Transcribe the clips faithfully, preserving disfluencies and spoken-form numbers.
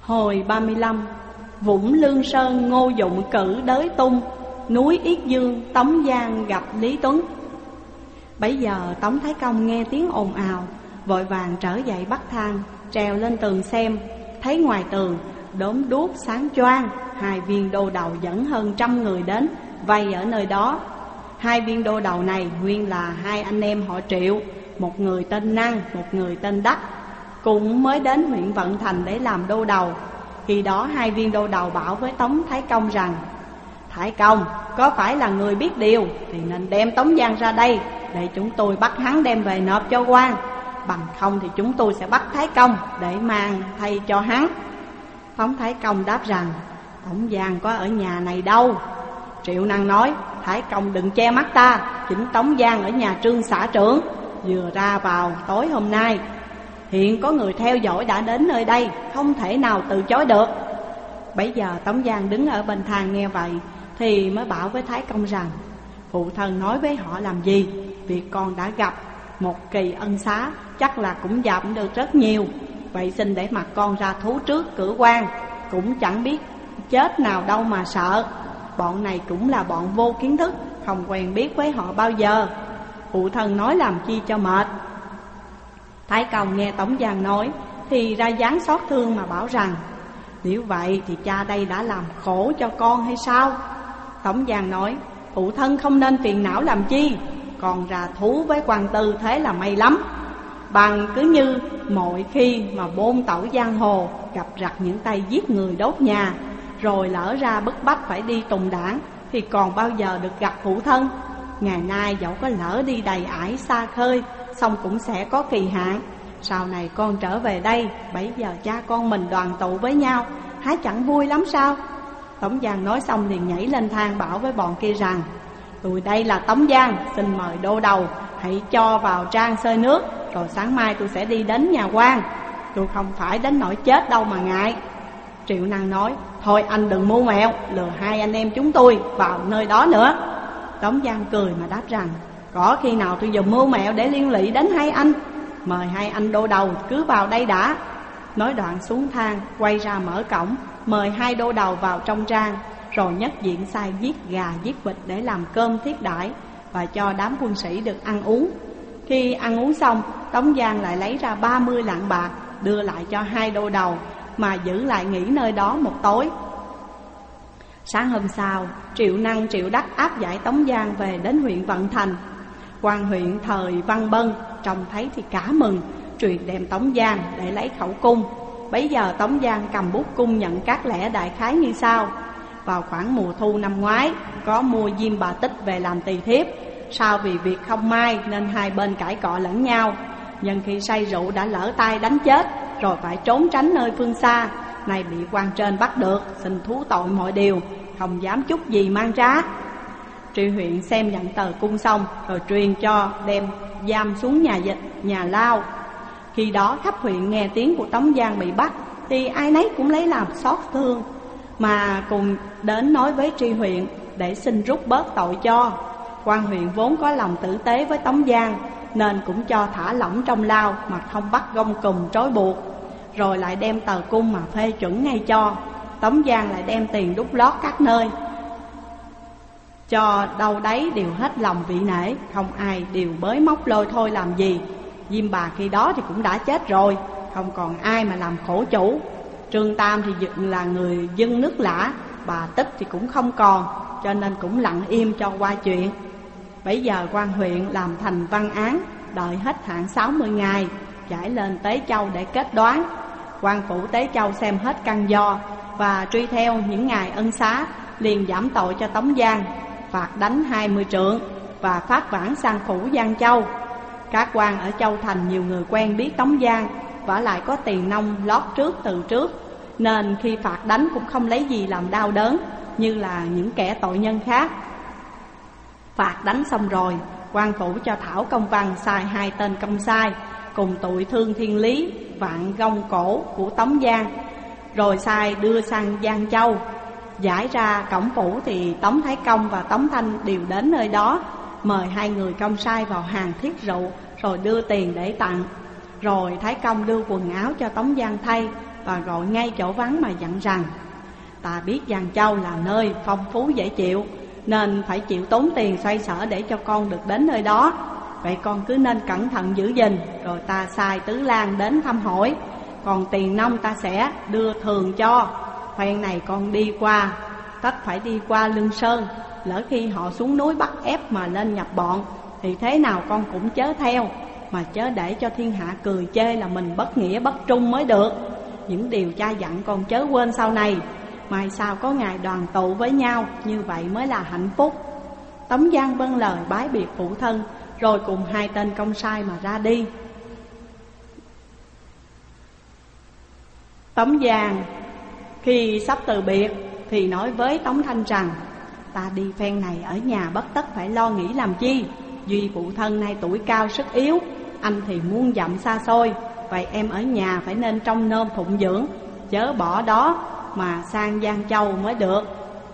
Hồi ba mươi lăm, Vũng Lương Sơn Ngô Dụng cử đới tung, núi Yết Dương Tống Giang gặp Lý Tuấn. Bấy giờ Tống Thái Công nghe tiếng ồn ào, vội vàng trở dậy bắt thang, trèo lên tường xem. Thấy ngoài tường đốm đuốc sáng choang, hai viên đô đầu dẫn hơn trăm người đến vây ở nơi đó. Hai viên đô đầu này nguyên là hai anh em họ Triệu, một người tên Năng, một người tên Đắc, cũng mới đến huyện Vận Thành để làm đô đầu. Khi đó hai viên đô đầu bảo với Tống Thái Công rằng: Thái Công, có phải là người biết điều thì nên đem Tống Giang ra đây, để chúng tôi bắt hắn đem về nộp cho quan. Bằng không thì chúng tôi sẽ bắt Thái Công để mang thay cho hắn. Tống Thái Công đáp rằng: Tống Giang có ở nhà này đâu. Triệu Năng nói: Thái Công đừng che mắt ta, chính Tống Giang ở nhà Trương xã trưởng, vừa ra vào tối hôm nay. Hiện có người theo dõi đã đến nơi đây, không thể nào từ chối được. Bấy giờ Tống Giang đứng ở bên thang nghe vậy thì mới bảo với Thái Công rằng: Phụ thân nói với họ làm gì? Việc con đã gặp một kỳ ân xá, chắc là cũng giảm được rất nhiều. Vậy xin để mặt con ra thú trước cử quan, cũng chẳng biết chết nào đâu mà sợ. Bọn này cũng là bọn vô kiến thức, không quen biết với họ bao giờ. Phụ thân nói làm chi cho mệt. Thái Công nghe Tống Giang nói thì ra dáng xót thương mà bảo rằng: Nếu vậy thì cha đây đã làm khổ cho con hay sao? Tống Giang nói: Phụ thân không nên phiền não làm chi, còn ra thú với quan tư thế là may lắm. Bằng cứ như mọi khi mà bôn tẩu giang hồ, gặp rặt những tay giết người đốt nhà, rồi lỡ ra bức bách phải đi tùng đảng, thì còn bao giờ được gặp phụ thân. Ngày nay dẫu có lỡ đi đầy ải xa khơi, xong cũng sẽ có kỳ hạn. Sau này con trở về đây, bấy giờ cha con mình đoàn tụ với nhau, há chẳng vui lắm sao? Tống Giang nói xong liền nhảy lên thang bảo với bọn kia rằng: Tôi đây là Tống Giang, xin mời đô đầu hãy cho vào trang xơi nước, rồi sáng mai tôi sẽ đi đến nhà quan. Tôi không phải đến nỗi chết đâu mà ngại. Triệu Năng nói: Thôi anh đừng mưu mẹo, lừa hai anh em chúng tôi vào nơi đó nữa. Tống Giang cười mà đáp rằng: Có khi nào tôi dùng mưu mẹo để liên lụy đến hai anh? Mời hai anh đô đầu cứ vào đây đã. Nói đoạn xuống thang, quay ra mở cổng, mời hai đô đầu vào trong trang, rồi nhất diện sai giết gà giết vịt để làm cơm thiết đãi, và cho đám quân sĩ được ăn uống. Khi ăn uống xong, Tống Giang lại lấy ra ba mươi lạng bạc đưa lại cho hai đô đầu, mà giữ lại nghỉ nơi đó một tối. Sáng hôm sau, Triệu Năng Triệu Đắc áp giải Tống Giang về đến huyện Vận Thành. Quan huyện thời Văn Bân trông thấy thì cả mừng, truyền đem Tống Giang để lấy khẩu cung. Bấy giờ Tống Giang cầm bút cung nhận các lẽ đại khái như sau: Vào khoảng mùa thu năm ngoái, có mua Diêm Bà Tích về làm tỳ thiếp. Sau vì việc không may nên hai bên cãi cọ lẫn nhau. Nhân khi say rượu đã lỡ tay đánh chết, rồi phải trốn tránh nơi phương xa. Nay bị quan trên bắt được, xin thú tội mọi điều, không dám chút gì mang trá. Tri huyện xem nhận tờ cung xong, rồi truyền cho đem giam xuống nhà dịch, nhà lao. Khi đó khắp huyện nghe tiếng của Tống Giang bị bắt, thì ai nấy cũng lấy làm xót thương, mà cùng đến nói với tri huyện để xin rút bớt tội cho. Quan huyện vốn có lòng tử tế với Tống Giang, nên cũng cho thả lỏng trong lao, mà không bắt gông cùm trói buộc. Rồi lại đem tờ cung mà phê chuẩn ngay cho. Tống Giang lại đem tiền đút lót các nơi, cho đâu đấy đều hết lòng vị nể, không ai đều bới móc lôi thôi làm gì. Diêm Bà khi đó thì cũng đã chết rồi, không còn ai mà làm khổ chủ. Trương Tam thì là người dân nước lã, bà Tích thì cũng không còn, cho nên cũng lặng im cho qua chuyện. Bấy giờ quan huyện làm thành văn án, đợi hết hạn sáu mươi ngày, giải lên Tế Châu để kết đoán. Quan phủ Tế Châu xem hết căn do và truy theo những ngày ân xá, liền giảm tội cho Tống Giang, phạt đánh hai mươi trượng và phát vãng sang phủ Giang Châu. Các quan ở Châu Thành nhiều người quen biết Tống Giang, vả lại có tiền nông lót trước từ trước, nên khi phạt đánh cũng không lấy gì làm đau đớn như là những kẻ tội nhân khác. Phạt đánh xong rồi, quan phủ cho thảo công văn sai hai tên công sai cùng tụi Thương Thiên Lý, Vạn Gông Cổ của Tống Giang, rồi sai đưa sang Giang Châu. Giải ra cổng phủ thì Tống Thái Công và Tống Thanh đều đến nơi đó, mời hai người công sai vào hàng thiết rượu, rồi đưa tiền để tặng. Rồi Thái Công đưa quần áo cho Tống Giang thay, và gọi ngay chỗ vắng mà dặn rằng: ta biết Giang Châu là nơi phong phú dễ chịu, nên phải chịu tốn tiền xoay sở để cho con được đến nơi đó. Vậy con cứ nên cẩn thận giữ gìn, rồi ta sai Tứ Lang đến thăm hỏi. Còn tiền nông ta sẽ đưa thường cho. Phen này con đi qua, tất phải đi qua Lương Sơn. Lỡ khi họ xuống núi bắt ép mà lên nhập bọn, thì thế nào con cũng chớ theo, mà chớ để cho thiên hạ cười chê là mình bất nghĩa bất trung mới được. Những điều cha dặn con chớ quên sau này. Mai sau có ngày đoàn tụ với nhau, như vậy mới là hạnh phúc. Tống Giang vâng lời bái biệt phụ thân, rồi cùng hai tên công sai mà ra đi. Tống Giang khi sắp từ biệt thì nói với Tống Thanh rằng: ta đi phen này ở nhà bất tất phải lo nghĩ làm chi. Duy phụ thân nay tuổi cao sức yếu, anh thì muôn dặm xa xôi. Vậy em ở nhà phải nên trông nom phụng dưỡng, chớ bỏ đó mà sang Giang Châu mới được.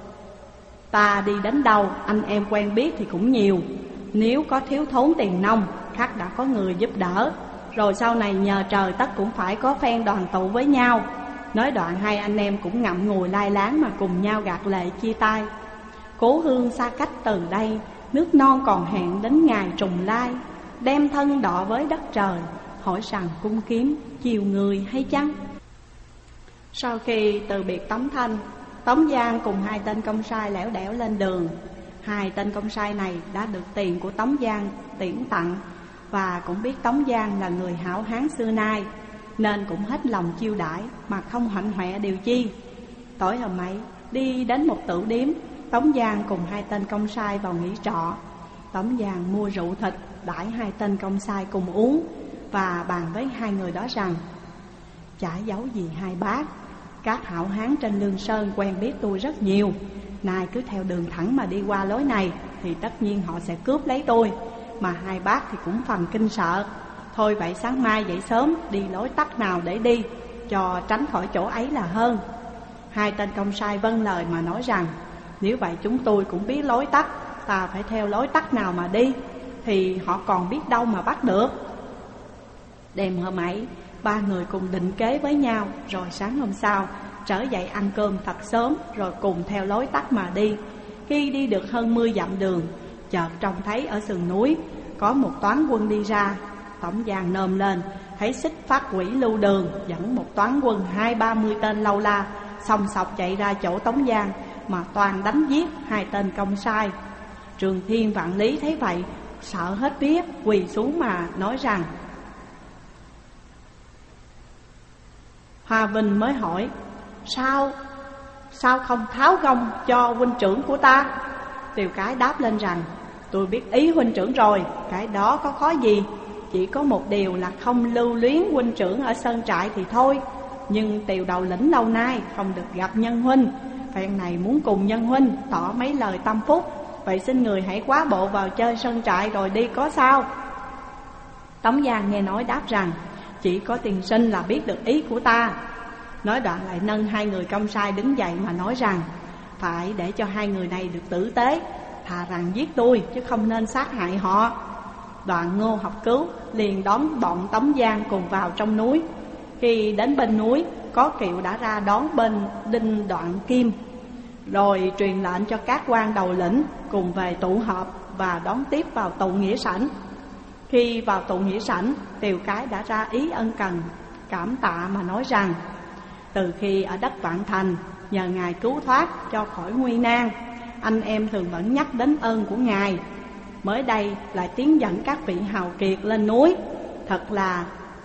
Ta đi đến đâu anh em quen biết thì cũng nhiều. Nếu có thiếu thốn tiền nông, khắc đã có người giúp đỡ. Rồi sau này nhờ trời tất cũng phải có phen đoàn tụ với nhau. Nói đoạn hai anh em cũng ngậm ngùi lai láng mà cùng nhau gạt lệ chia tay. Cố hương xa cách từ đây, nước non còn hẹn đến ngày trùng lai. Đem thân đọ với đất trời, hỏi rằng cung kiếm chiều người hay chăng? Sau khi từ biệt Tống Thanh, Tống Giang cùng hai tên công sai lẻo đẻo lên đường. Hai tên công sai này đã được tiền của Tống Giang tiễn tặng, và cũng biết Tống Giang là người hảo hán xưa nay, nên cũng hết lòng chiêu đãi mà không hạnh hoẹ điều chi. Tối hôm ấy đi đến một tửu điếm, Tống Giang cùng hai tên công sai vào nghỉ trọ. Tống Giang mua rượu thịt đãi hai tên công sai cùng uống, và bàn với hai người đó rằng: chả giấu gì hai bác, các hảo hán trên Lương Sơn quen biết tôi rất nhiều. Nay cứ theo đường thẳng mà đi qua lối này thì tất nhiên họ sẽ cướp lấy tôi, mà hai bác thì cũng phần kinh sợ. Thôi vậy sáng mai dậy sớm đi lối tắt nào để đi, cho tránh khỏi chỗ ấy là hơn. Hai tên công sai vâng lời mà nói rằng: nếu vậy chúng tôi cũng biết lối tắt, ta phải theo lối tắt nào mà đi, thì họ còn biết đâu mà bắt được. Đêm hôm ấy ba người cùng định kế với nhau, rồi sáng hôm sau trở dậy ăn cơm thật sớm, rồi cùng theo lối tắt mà đi. Khi đi được hơn mươi dặm đường, chợt trông thấy ở sườn núi có một toán quân đi ra. Tống Giang nôm lên, thấy Xích Phát Quỷ lưu đường dẫn một toán quân hai ba mươi tên lâu la xông xọc chạy ra chỗ Tống Giang, mà toàn đánh giết hai tên công sai. Trường Thiên Vạn Lý thấy vậy sợ hết vía, quỳ xuống mà nói rằng: Hoa Vinh mới hỏi: Sao Sao không tháo gông cho huynh trưởng của ta? Tiều Cái đáp lên rằng: tôi biết ý huynh trưởng rồi, cái đó có khó gì. Chỉ có một điều là không lưu luyến huynh trưởng ở sơn trại thì thôi. Nhưng Tiều đầu lĩnh lâu nay không được gặp nhân huynh, phen này muốn cùng nhân huynh tỏ mấy lời tâm phúc. Vậy xin người hãy quá bộ vào chơi sơn trại rồi đi có sao? Tống Giang nghe nói đáp rằng: chỉ có tiền sinh là biết được ý của ta. Nói đoạn lại nâng hai người công sai đứng dậy mà nói rằng: phải để cho hai người này được tử tế, thà rằng giết tôi chứ không nên sát hại họ. Đoạn Ngô Học Cứu liền đón bọn Tống Giang cùng vào trong núi. Khi đến bên núi, có kiệu đã ra đón bên Đinh Đoạn Kim, rồi truyền lệnh cho các quan đầu lĩnh cùng về tụ họp và đón tiếp vào tụ nghĩa sảnh. Khi vào tụ nghĩa sảnh, Tiều Cái đã ra ý ân cần cảm tạ mà nói rằng: từ khi ở đất Vạn Thành nhờ ngài cứu thoát cho khỏi nguy nan, anh em thường vẫn nhắc đến ơn của ngài. Mới đây lại tiến dẫn các vị hào kiệt lên núi, thật là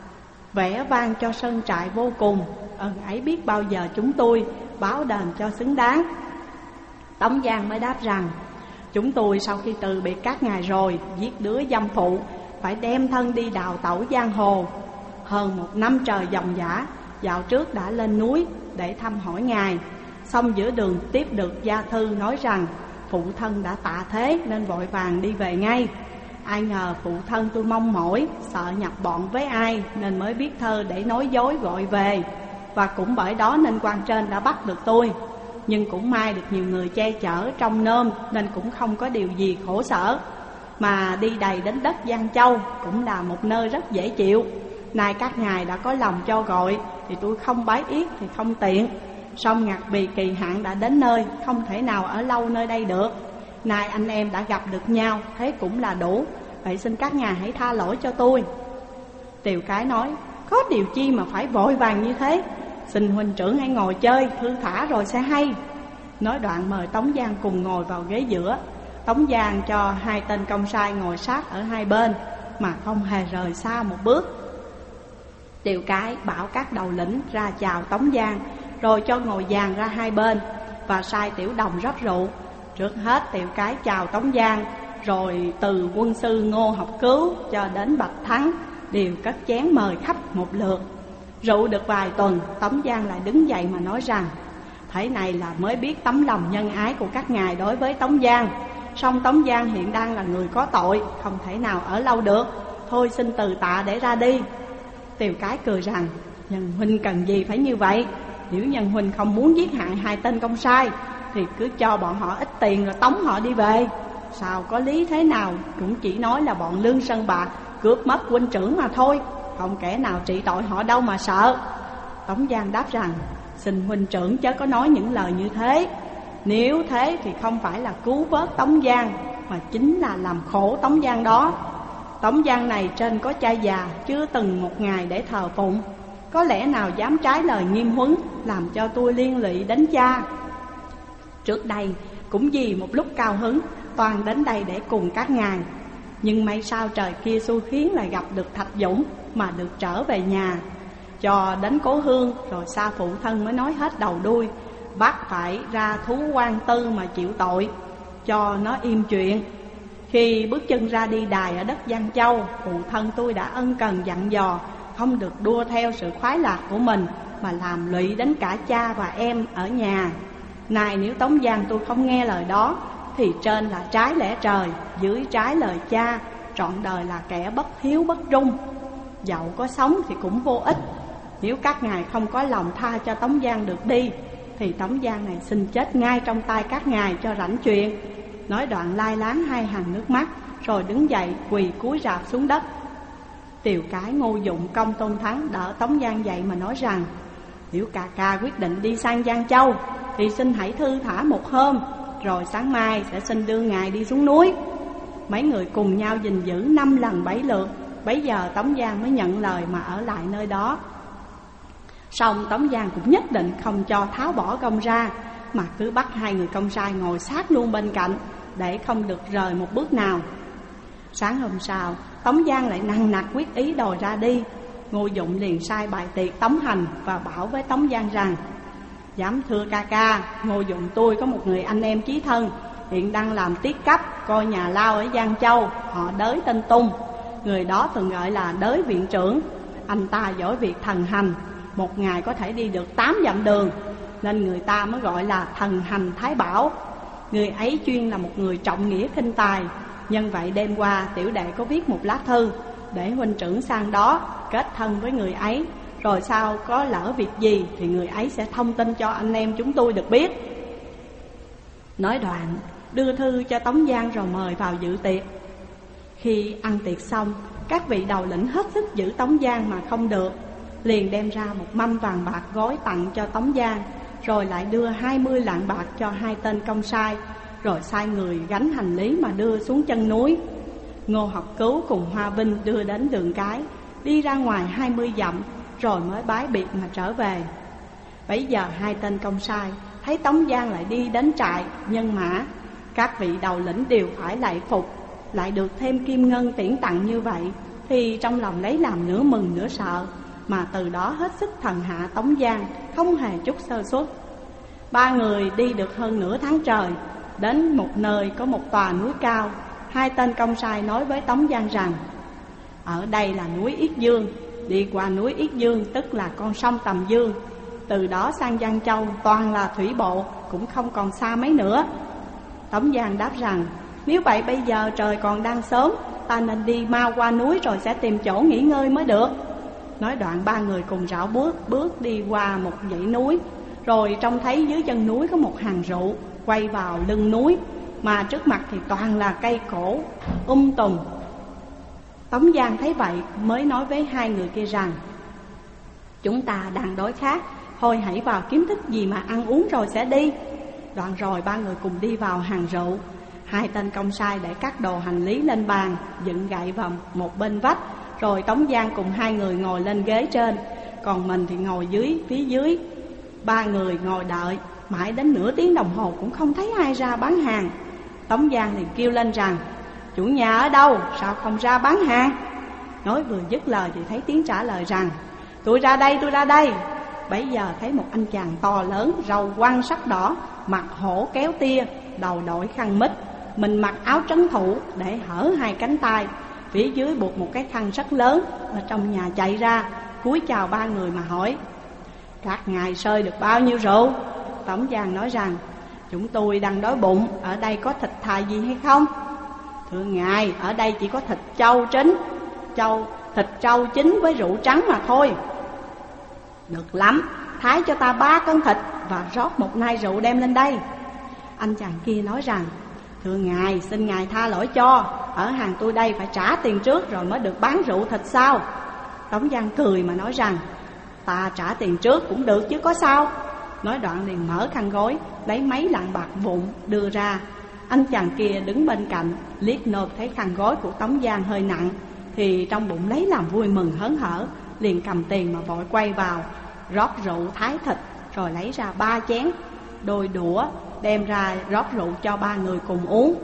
vẻ vang cho sơn trại vô cùng. Ơn ấy biết bao giờ chúng tôi báo đền cho xứng đáng. Tống Giang mới đáp rằng: chúng tôi sau khi từ biệt các ngài rồi, giết đứa dâm phụ, phải đem thân đi đào tẩu giang hồ. Hơn một năm trời dòng dã, dạo trước đã lên núi để thăm hỏi ngài. Xong giữa đường tiếp được gia thư nói rằng phụ thân đã tạ thế nên vội vàng đi về ngay. Ai ngờ phụ thân tôi mong mỏi, sợ nhập bọn với ai nên mới viết thơ để nói dối gọi về. Và cũng bởi đó nên quan trên đã bắt được tôi. Nhưng cũng may được nhiều người che chở trong nôm nên cũng không có điều gì khổ sở. Mà đi đầy đến đất Giang Châu cũng là một nơi rất dễ chịu. Nay các ngài đã có lòng cho gọi, thì tôi không bái yết thì không tiện. Song ngặt vì kỳ hạn đã đến nơi, không thể nào ở lâu nơi đây được. Nay anh em đã gặp được nhau, thế cũng là đủ. Vậy xin các ngài hãy tha lỗi cho tôi. Tiều Cái nói, có điều chi mà phải vội vàng như thế? Xin huynh trưởng hãy ngồi chơi, thư thả rồi sẽ hay. Nói đoạn mời Tống Giang cùng ngồi vào ghế giữa. Tống Giang cho hai tên công sai ngồi sát ở hai bên, mà không hề rời xa một bước. Tiều Cái bảo các đầu lĩnh ra chào Tống Giang, rồi cho ngồi dàn ra hai bên, và sai Tiểu Đồng rót rượu. Trước hết Tiều Cái chào Tống Giang, rồi từ quân sư Ngô Học Cứu cho đến Bạch Thắng đều cất chén mời khách một lượt. Rượu được vài tuần, Tống Giang lại đứng dậy mà nói rằng, thế này là mới biết tấm lòng nhân ái của các ngài đối với Tống Giang. Song Tống Giang hiện đang là người có tội, không thể nào ở lâu được. Thôi xin từ tạ để ra đi. Tiều Cái cười rằng, nhân huynh cần gì phải như vậy? Nếu nhân huynh không muốn giết hại hai tên công sai, thì cứ cho bọn họ ít tiền rồi tống họ đi về. Sao có lý thế nào cũng chỉ nói là bọn Lương Sơn Bạc cướp mất huynh trưởng mà thôi, không kẻ nào trị tội họ đâu mà sợ. Tống Giang đáp rằng, xin huynh trưởng chớ có nói những lời như thế. Nếu thế thì không phải là cứu vớt Tống Giang, mà chính là làm khổ Tống Giang đó. Tống Giang này trên có cha già, chưa từng một ngày để thờ phụng, có lẽ nào dám trái lời nghiêm huấn, làm cho tôi liên lụy đến cha. Trước đây cũng vì một lúc cao hứng, toàn đến đây để cùng các ngài. Nhưng may sao trời kia xui khiến lại gặp được Thạch Dũng, mà được trở về nhà. Cho đến cố hương rồi xa phụ thân mới nói hết đầu đuôi, bắt phải ra thú quan tư mà chịu tội, cho nó im chuyện. Khi bước chân ra đi đài ở đất Giang Châu, phụ thân tôi đã ân cần dặn dò, không được đua theo sự khoái lạc của mình, mà làm lụy đến cả cha và em ở nhà. Này nếu Tống Giang tôi không nghe lời đó, thì trên là trái lẽ trời, dưới trái lời cha, trọn đời là kẻ bất hiếu bất trung. Dẫu có sống thì cũng vô ích. Nếu các ngài không có lòng tha cho Tống Giang được đi, thì Tống Giang này xin chết ngay trong tay các ngài cho rảnh chuyện. Nói đoạn lai láng hai hàng nước mắt, rồi đứng dậy quỳ cúi rạp xuống đất. Tiều Cái, Ngô Dụng, Công Tôn Thắng đỡ Tống Giang dậy mà nói rằng, nếu ca ca quyết định đi sang Giang Châu, thì xin hãy thư thả một hôm, rồi sáng mai sẽ xin đưa ngài đi xuống núi. Mấy người cùng nhau gìn giữ năm lần bảy lượt. Bấy giờ Tống Giang mới nhận lời mà ở lại nơi đó. Song Tống Giang cũng nhất định không cho tháo bỏ công ra, mà cứ bắt hai người công sai ngồi sát luôn bên cạnh, để không được rời một bước nào. Sáng hôm sau, Tống Giang lại nằng nặc quyết ý đòi ra đi. Ngô Dụng liền sai bài tiệc tống hành, và bảo với Tống Giang rằng, dám thưa ca ca, Ngô Dụng tôi có một người anh em chí thân, hiện đang làm tiết cấp coi nhà lao ở Giang Châu, họ Đới tên Tung. Người đó thường gọi là Đới viện trưởng. Anh ta giỏi việc thần hành, một ngày có thể đi được tám dặm đường, nên người ta mới gọi là thần hành Thái Bảo. Người ấy chuyên là một người trọng nghĩa khinh tài. Nhân vậy đêm qua tiểu đệ có viết một lá thư, để huynh trưởng sang đó kết thân với người ấy, rồi sau có lỡ việc gì thì người ấy sẽ thông tin cho anh em chúng tôi được biết. Nói đoạn đưa thư cho Tống Giang rồi mời vào dự tiệc. Khi ăn tiệc xong, các vị đầu lĩnh hết sức giữ Tống Giang mà không được, liền đem ra một mâm vàng bạc gói tặng cho Tống Giang, rồi lại đưa hai mươi lạng bạc cho hai tên công sai, rồi sai người gánh hành lý mà đưa xuống chân núi. Ngô Học Cứu cùng Hoa Vinh đưa đến đường cái, đi ra ngoài hai mươi dặm, rồi mới bái biệt mà trở về. Bấy giờ hai tên công sai thấy Tống Giang lại đi đến trại nhân mã, các vị đầu lĩnh đều phải lạy phục, lại được thêm kim ngân tiễn tặng như vậy, thì trong lòng lấy làm nửa mừng nửa sợ, mà từ đó hết sức thần hạ Tống Giang, không hề chút sơ suất. Ba người đi được hơn nửa tháng trời, đến một nơi có một tòa núi cao. Hai tên công sai nói với Tống Giang rằng, ở đây là núi Yết Dương, đi qua núi Yết Dương tức là con sông Tầm Dương, từ đó sang Giang Châu toàn là thủy bộ, cũng không còn xa mấy nữa. Tống Giang đáp rằng, nếu vậy bây giờ trời còn đang sớm, ta nên đi mau qua núi rồi sẽ tìm chỗ nghỉ ngơi mới được. Nói đoạn ba người cùng rảo bước bước đi qua một dãy núi, rồi trông thấy dưới chân núi có một hàng rượu quay vào lưng núi, mà trước mặt thì toàn là cây cổ um tùm. Tống Giang thấy vậy mới nói với hai người kia rằng: chúng ta đang đói khát, thôi hãy vào kiếm thức gì mà ăn uống rồi sẽ đi. Đoạn rồi ba người cùng đi vào hàng rượu. Hai tên công sai để các đồ hành lý lên bàn, dựng gậy vào một bên vách. Rồi Tống Giang cùng hai người ngồi lên ghế trên, còn mình thì ngồi dưới phía dưới. Ba người ngồi đợi mãi đến nửa tiếng đồng hồ cũng không thấy ai ra bán hàng. Tống Giang thì kêu lên rằng: chủ nhà ở đâu, sao không ra bán hàng? Nói vừa dứt lời thì thấy tiếng trả lời rằng: tôi ra đây, tôi ra đây. Bấy giờ thấy một anh chàng to lớn, râu quăn sắc đỏ, mặt hổ kéo tia, đầu đội khăn mít, mình mặc áo trấn thủ để hở hai cánh tay, phía dưới buộc một cái khăn rất lớn, ở trong nhà chạy ra, cúi chào ba người mà hỏi: các ngài sơi được bao nhiêu rượu? Tống Giang nói rằng: chúng tôi đang đói bụng, ở đây có thịt thà gì hay không? Thưa ngài, ở đây chỉ có thịt trâu chín, trâu, thịt trâu chín với rượu trắng mà thôi. Được lắm, thái cho ta ba cân thịt và rót một nai rượu đem lên đây. Anh chàng kia nói rằng: thưa ngài, xin ngài tha lỗi cho, ở hàng tôi đây phải trả tiền trước rồi mới được bán rượu thịt sao? Tống Giang cười mà nói rằng: ta trả tiền trước cũng được chứ có sao. Nói đoạn liền mở khăn gối, lấy mấy lạng bạc vụn đưa ra. Anh chàng kia đứng bên cạnh, liếc nộp thấy khăn gối của Tống Giang hơi nặng, thì trong bụng lấy làm vui mừng hớn hở, liền cầm tiền mà vội quay vào, rót rượu thái thịt, rồi lấy ra ba chén, đôi đũa, đem ra rót rượu cho ba người cùng uống.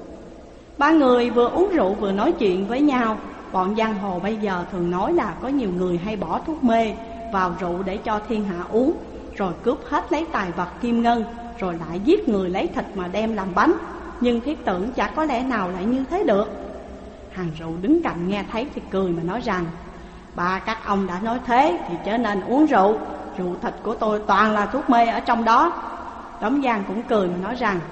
Ba người vừa uống rượu vừa nói chuyện với nhau. Bọn giang hồ bây giờ thường nói là có nhiều người hay bỏ thuốc mê vào rượu để cho thiên hạ uống, rồi cướp hết lấy tài vật kim ngân, rồi lại giết người lấy thịt mà đem làm bánh. Nhưng thiết tưởng chả có lẽ nào lại như thế được. Hàng rượu đứng cạnh nghe thấy thì cười mà nói rằng: ba các ông đã nói thế thì chớ nên uống rượu, rượu thịt của tôi toàn là thuốc mê ở trong đó. Tống Giang cũng cười mà nói rằng: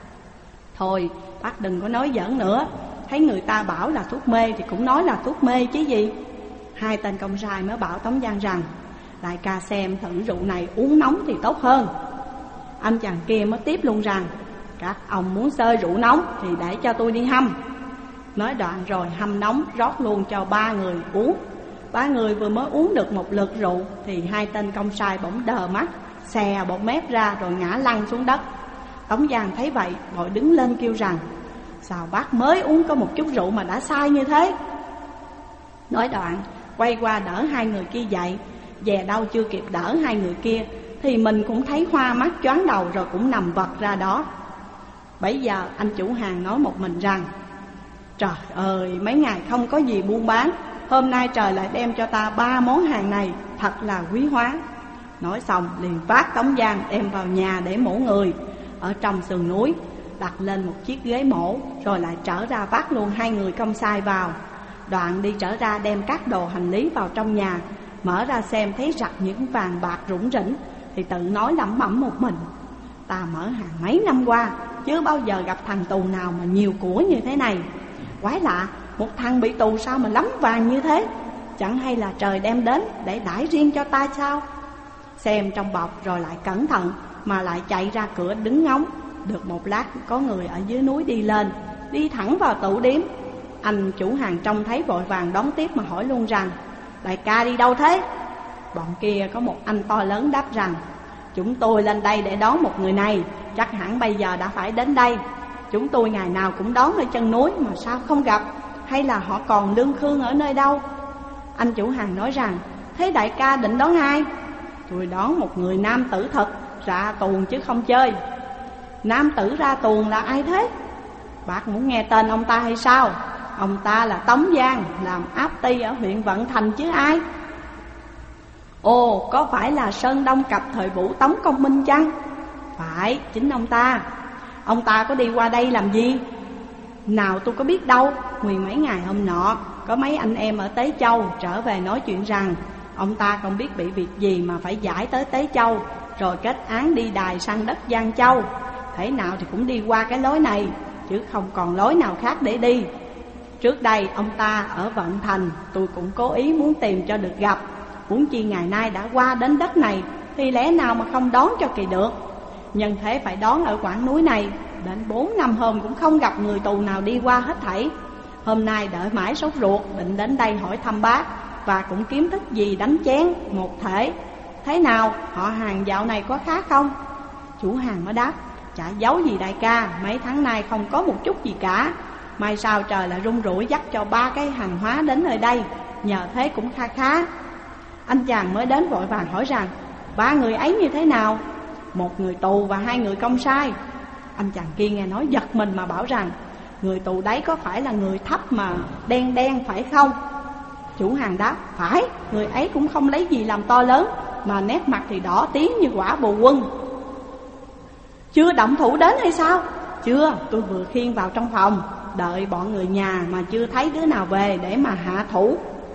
thôi bác đừng có nói giỡn nữa, thấy người ta bảo là thuốc mê thì cũng nói là thuốc mê chứ gì. Hai tên công sai mới bảo Tống Giang rằng: đại ca xem thử rượu này uống nóng thì tốt hơn. Anh chàng kia mới tiếp luôn rằng: các ông muốn xơi rượu nóng thì để cho tôi đi hâm. Nói đoạn rồi hâm nóng rót luôn cho ba người uống. Ba người vừa mới uống được một lượt rượu thì hai tên công sai bỗng đờ mắt, xè bột mép ra rồi ngã lăn xuống đất. Tống Giang thấy vậy vội đứng lên kêu rằng: sao bác mới uống có một chút rượu mà đã sai như thế? Nói đoạn quay qua đỡ hai người kia dậy. Dè đâu chưa kịp đỡ hai người kia thì mình cũng thấy hoa mắt choáng đầu, rồi cũng nằm vật ra đó. Bấy giờ anh chủ hàng nói một mình rằng: trời ơi, mấy ngày không có gì buôn bán, hôm nay trời lại đem cho ta ba món hàng này, thật là quý hóa. Nói xong liền vác Tống Giang đem vào nhà để mổ người. Ở trong sườn núi đặt lên một chiếc ghế mổ, rồi lại trở ra vác luôn hai người công sai vào. Đoạn đi trở ra đem các đồ hành lý vào trong nhà, mở ra xem thấy rặt những vàng bạc rủng rỉnh, thì tự nói lẩm bẩm một mình: ta mở hàng mấy năm qua chưa bao giờ gặp thằng tù nào mà nhiều của như thế này. Quái lạ, một thằng bị tù sao mà lắm vàng như thế? Chẳng hay là trời đem đến để đãi riêng cho ta sao? Xem trong bọc rồi lại cẩn thận, mà lại chạy ra cửa đứng ngóng. Được một lát có người ở dưới núi đi lên, đi thẳng vào tủ điếm. Anh chủ hàng trông thấy vội vàng đón tiếp mà hỏi luôn rằng: đại ca đi đâu thế? Bọn kia có một anh to lớn đáp rằng: chúng tôi lên đây để đón một người này, chắc hẳn bây giờ đã phải đến đây. Chúng tôi ngày nào cũng đón ở chân núi mà sao không gặp, hay là họ còn lương khương ở nơi đâu? Anh chủ hàng nói rằng: thế đại ca định đón ai? Tôi đón một người nam tử thật, ra tuồng chứ không chơi. Nam tử ra tuồng là ai thế? Bác muốn nghe tên ông ta hay sao? Ông ta là Tống Giang, làm áp ty ở huyện Vận Thành chứ ai. Ồ, có phải là Sơn Đông Cập thời Vũ Tống Công Minh chăng? Phải, chính ông ta. Ông ta có đi qua đây làm gì? Nào tôi có biết đâu. Nguyên mấy ngày hôm nọ có mấy anh em ở Tế Châu trở về nói chuyện rằng ông ta không biết bị việc gì mà phải giải tới Tế Châu, rồi kết án đi đài sang đất Giang Châu. Thế nào thì cũng đi qua cái lối này, chứ không còn lối nào khác để đi. Trước đây ông ta ở Vận Thành, tôi cũng cố ý muốn tìm cho được gặp. Huống chi ngày nay đã qua đến đất này thì lẽ nào mà không đón cho kỳ được. Nhân thế phải đón ở quãng núi này, đến bốn năm hôm cũng không gặp người tù nào đi qua hết thảy. Hôm nay đợi mãi sốt ruột, định đến đây hỏi thăm bác, và cũng kiếm thức gì đánh chén một thể. Thế nào, họ hàng dạo này có khá không? Chủ hàng mới đáp: chả giấu gì đại ca, mấy tháng nay không có một chút gì cả. Mai sao trời lại rung rủi dắt cho ba cái hàng hóa đến nơi đây, nhờ thế cũng kha khá. Anh chàng mới đến vội vàng hỏi rằng: ba người ấy như thế nào? Một người tù và hai người công sai. Anh chàng kia nghe nói giật mình mà bảo rằng: người tù đấy có phải là người thấp mà đen đen phải không? Chủ hàng đáp: phải, người ấy cũng không lấy gì làm to lớn, mà nét mặt thì đỏ tím như quả bồ quân. Chưa động thủ đến hay sao? Chưa, tôi vừa khiêng vào trong phòng, đợi bọn người nhà mà chưa thấy đứa nào về để mà hạ thủ.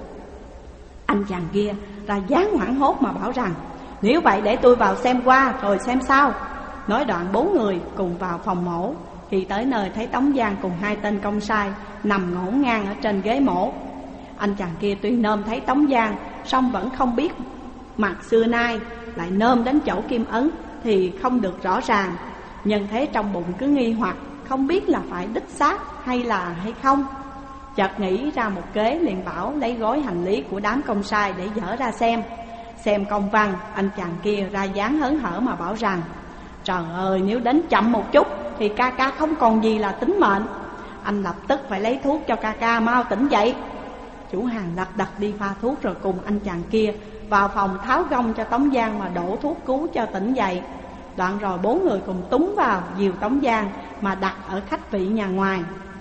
Anh chàng kia ra dáng hoảng hốt mà bảo rằng: nếu vậy để tôi vào xem qua rồi xem sao. Nói đoạn bốn người cùng vào phòng mổ. Khi tới nơi thấy Tống Giang cùng hai tên công sai nằm ngổn ngang ở trên ghế mổ. Anh chàng kia tuy nôm thấy Tống Giang, song vẫn không biết mặt xưa nay, lại nôm đến chỗ kim ấn thì không được rõ ràng. Nhân thế trong bụng cứ nghi hoặc, không biết là phải đích xác hay là hay không. Chợt nghĩ ra một kế, liền bảo lấy gói hành lý của đám công sai để dỡ ra xem. Xem công văn, anh chàng kia ra dáng hớn hở mà bảo rằng: trời ơi, nếu đến chậm một chút thì ca ca không còn gì là tính mệnh. Anh lập tức phải lấy thuốc cho ca ca mau tỉnh dậy. Chủ hàng lật đật đi pha thuốc, rồi cùng anh chàng kia vào phòng tháo gông cho Tống Giang mà đổ thuốc cứu cho tỉnh dậy. Đoạn rồi bốn người cùng túng vào dìu Tống Giang mà đặt ở khách vị nhà ngoài.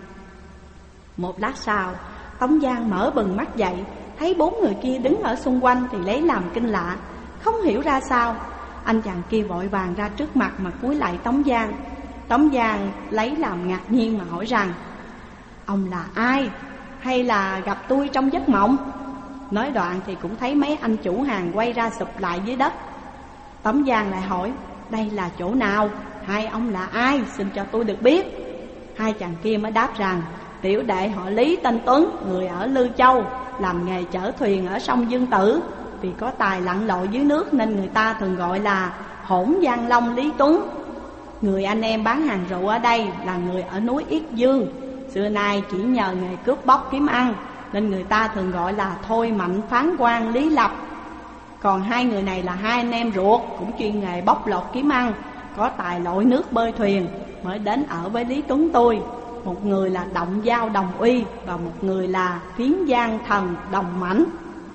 Một lát sau, Tống Giang mở bừng mắt dậy, thấy bốn người kia đứng ở xung quanh thì lấy làm kinh lạ, không hiểu ra sao. Anh chàng kia vội vàng ra trước mặt mà cúi lạy Tống Giang. Tống Giang lấy làm ngạc nhiên mà hỏi rằng: ông là ai? Hay là gặp tôi trong giấc mộng? Nói đoạn thì cũng thấy mấy anh chủ hàng quay ra sụp lại dưới đất. Tống Giang lại hỏi: đây là chỗ nào? Hai ông là ai? Xin cho tôi được biết. Hai chàng kia mới đáp rằng: tiểu đệ họ Lý tên Tuấn, người ở Lư Châu, làm nghề chở thuyền ở sông Dương Tử. Vì có tài lặn lội dưới nước nên người ta thường gọi là Hỗn Giang Long Lý Tuấn. Người anh em bán hàng rượu ở đây là người ở núi Yết Dương, xưa nay chỉ nhờ nghề cướp bóc kiếm ăn, nên người ta thường gọi là Thôi Mạnh, Phán Quan, Lý Lập. Còn hai người này là hai anh em ruột, cũng chuyên nghề bóc lột kiếm ăn, có tài lội nước bơi thuyền, mới đến ở với Lý Tuấn tôi. Một người là Động Giao Đồng Uy, và một người là Phiến Giang Thần Đồng Mãnh.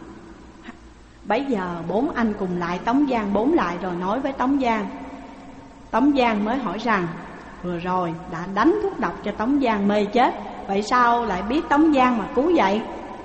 Bấy giờ bốn anh cùng lại Tống Giang bốn lại, rồi nói với Tống Giang. Tống Giang mới hỏi rằng: vừa rồi đã đánh thuốc độc cho Tống Giang mê chết, vậy sao lại biết Tống Giang mà cứu vậy?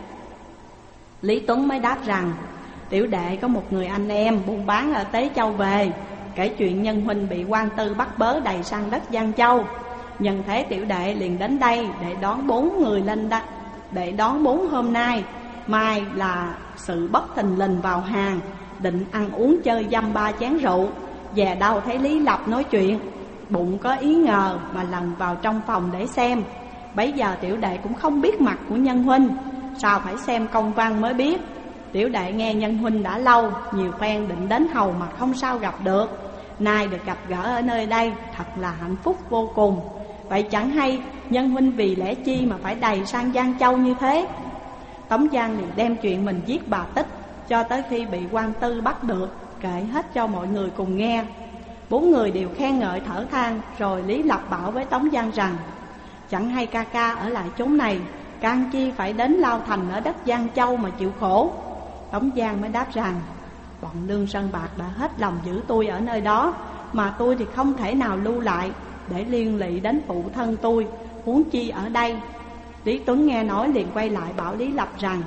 Lý Tuấn mới đáp rằng: tiểu đệ có một người anh em buôn bán ở Tế Châu về, kể chuyện nhân huynh bị quan tư bắt bớ đầy sang đất Giang Châu. Nhân thế tiểu đệ liền đến đây để đón bốn người lên đất, để đón bốn hôm nay. Mai là sự bất thình lình vào hàng, định ăn uống chơi dăm ba chén rượu. Về đâu thấy Lý Lập nói chuyện, bụng có ý ngờ mà lần vào trong phòng để xem. Bấy giờ tiểu đệ cũng không biết mặt của nhân huynh, sao phải xem công văn mới biết. Tiểu đệ nghe nhân huynh đã lâu, nhiều phen định đến hầu mà không sao gặp được. Nay được gặp gỡ ở nơi đây, thật là hạnh phúc vô cùng. Vậy chẳng hay nhân huynh vì lẽ chi mà phải đầy sang Giang Châu như thế? Tống Giang liền đem chuyện mình giết bà Tích cho tới khi bị quan tư bắt được, kể hết cho mọi người cùng nghe. Bốn người đều khen ngợi thở than. Rồi Lý Lập bảo với Tống Giang rằng: chẳng hay ca ca ở lại chốn này, can chi phải đến Lao Thành ở đất Giang Châu mà chịu khổ. Tống Giang mới đáp rằng: bọn Lương Sơn Bạc đã hết lòng giữ tôi ở nơi đó, mà tôi thì không thể nào lưu lại để liên lụy đến phụ thân tôi, huống chi ở đây. Lý Tuấn nghe nói liền quay lại bảo Lý Lập rằng: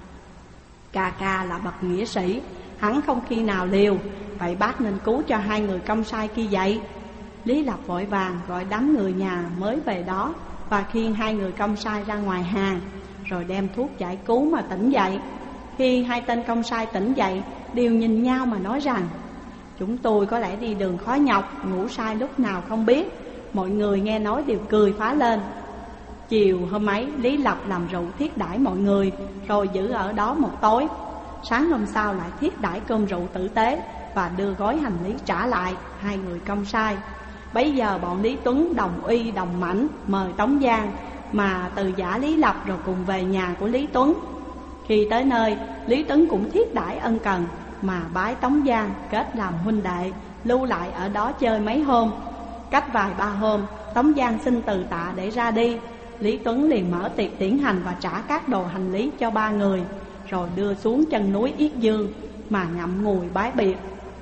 ca ca là bậc nghĩa sĩ, hắn không khi nào liều, vậy bác nên cứu cho hai người công sai kia dậy. Lý Lập vội vàng gọi đám người nhà mới về đó và khiêng hai người công sai ra ngoài hàng, rồi đem thuốc giải cứu mà tỉnh dậy. Khi hai tên công sai tỉnh dậy, đều nhìn nhau mà nói rằng: chúng tôi có lẽ đi đường khó nhọc, ngủ sai lúc nào không biết. Mọi người nghe nói đều cười phá lên. Chiều hôm ấy, Lý Lập làm rượu thiết đãi mọi người, rồi giữ ở đó một tối. Sáng hôm sau lại thiết đãi cơm rượu tử tế và đưa gói hành lý trả lại hai người công sai. Bấy giờ bọn Lý Tuấn, Đồng Uy, Đồng Mãnh mời Tống Giang mà từ giả Lý Lập rồi cùng về nhà của Lý Tuấn. Khi tới nơi, Lý Tuấn cũng thiết đãi ân cần mà bái Tống Giang kết làm huynh đệ, lưu lại ở đó chơi mấy hôm. Cách vài ba hôm, Tống Giang xin từ tạ để ra đi. Lý Tuấn liền mở tiệc tiễn hành và trả các đồ hành lý cho ba người, rồi đưa xuống chân núi Yết Dương mà ngậm ngùi bái biệt.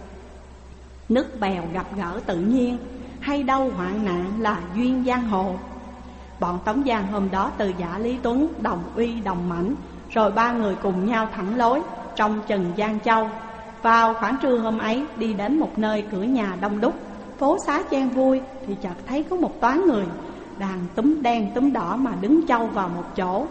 Nước bèo gặp gỡ tự nhiên, hay đâu hoạn nạn là duyên giang hồ. Bọn Tống Giang hôm đó từ giả Lý Tuấn đồng uy đồng mãnh, rồi ba người cùng nhau thẳng lối trong chừng Giang Châu. Vào khoảng trưa hôm ấy, đi đến một nơi cửa nhà đông đúc, phố xá chen vui, thì chợt thấy có một toán người đang túm đen túm đỏ mà đứng châu vào một chỗ.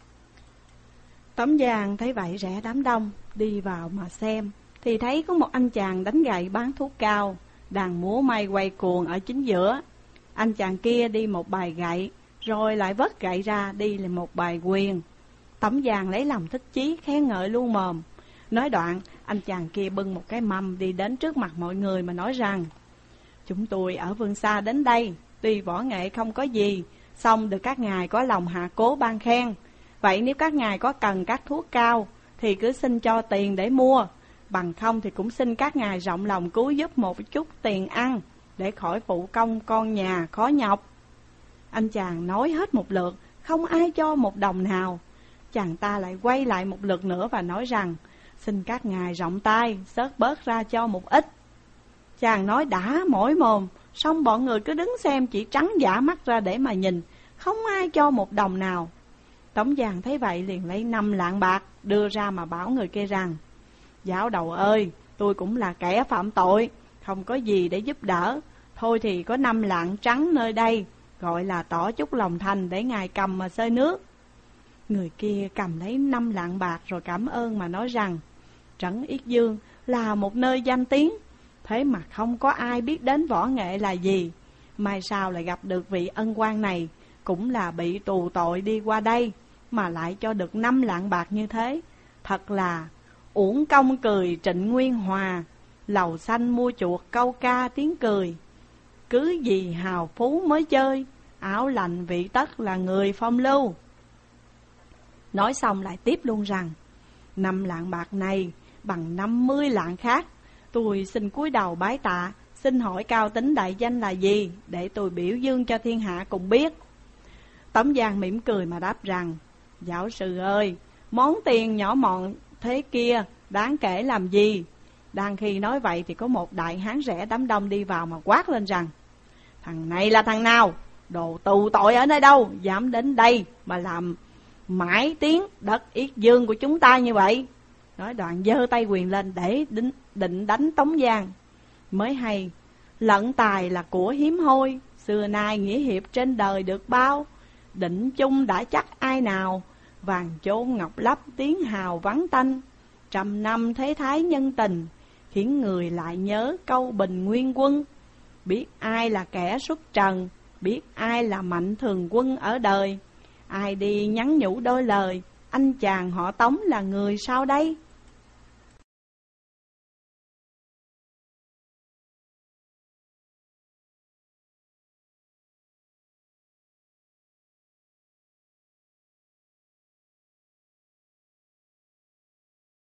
Tống Giang thấy vậy rẽ đám đông đi vào mà xem, thì thấy có một anh chàng đánh gậy bán thuốc cao đang múa may quay cuồng ở chính giữa. Anh chàng kia đi một bài gậy, rồi lại vớt gậy ra đi lên một bài quyền. Tống Giang lấy lòng thích chí khen ngợi lu mồm. Nói đoạn, anh chàng kia bưng một cái mâm đi đến trước mặt mọi người mà nói rằng: chúng tôi ở phương xa đến đây, tuy võ nghệ không có gì, song được các ngài có lòng hạ cố ban khen. Vậy nếu các ngài có cần các thuốc cao thì cứ xin cho tiền để mua, bằng không thì cũng xin các ngài rộng lòng cứu giúp một chút tiền ăn, để khỏi phụ công con nhà khó nhọc. Anh chàng nói hết một lượt, không ai cho một đồng nào. Chàng ta lại quay lại một lượt nữa và nói rằng: xin các ngài rộng tay, xớt bớt ra cho một ít. Chàng nói đã mỏi mồm, xong bọn người cứ đứng xem, chỉ trắng giả mắt ra để mà nhìn, không ai cho một đồng nào. Tống Giang thấy vậy liền lấy năm lạng bạc đưa ra mà bảo người kia rằng: giáo đầu ơi, tôi cũng là kẻ phạm tội, không có gì để giúp đỡ, thôi thì có năm lạng trắng nơi đây, gọi là tỏ chút lòng thành để ngài cầm mà xơi nước. Người kia cầm lấy năm lạng bạc rồi cảm ơn mà nói rằng: trấn Yết Dương là một nơi danh tiếng, thế mà không có ai biết đến võ nghệ là gì. Mai sau lại gặp được vị ân quan này, cũng là bị tù tội đi qua đây, mà lại cho được năm lạng bạc như thế. Thật là uổng công cười Trịnh Nguyên Hòa, lầu xanh mua chuột câu ca tiếng cười. Cứ gì hào phú mới chơi, áo lành vị tất là người phong lưu. Nói xong lại tiếp luôn rằng: năm lạng bạc này bằng năm mươi lạng khác, tôi xin cúi đầu bái tạ, xin hỏi cao tính đại danh là gì, để tôi biểu dương cho thiên hạ cùng biết. Tống Giang mỉm cười mà đáp rằng: giáo sư ơi, món tiền nhỏ mọn thế kia đáng kể làm gì. Đang khi nói vậy thì có một đại hán rẻ đám đông đi vào mà quát lên rằng: thằng này là thằng nào, đồ tù tội ở nơi đâu, dám đến đây mà làm mãi tiếng đất Yết Dương của chúng ta như vậy. Nói đoạn giơ tay quyền lên để định, định đánh Tống Giang. Mới hay lận tài là của hiếm hoi, xưa nay nghĩa hiệp trên đời được bao, định chung đã chắc ai nào, vàng chôn ngọc lấp tiếng hào vắng tanh. Trăm năm thế thái nhân tình, khiến người lại nhớ câu Bình Nguyên Quân. Biết ai là kẻ xuất trần, biết ai là mạnh thường quân ở đời. Ai đi nhắn nhủ đôi lời, anh chàng họ Tống là người sao đây?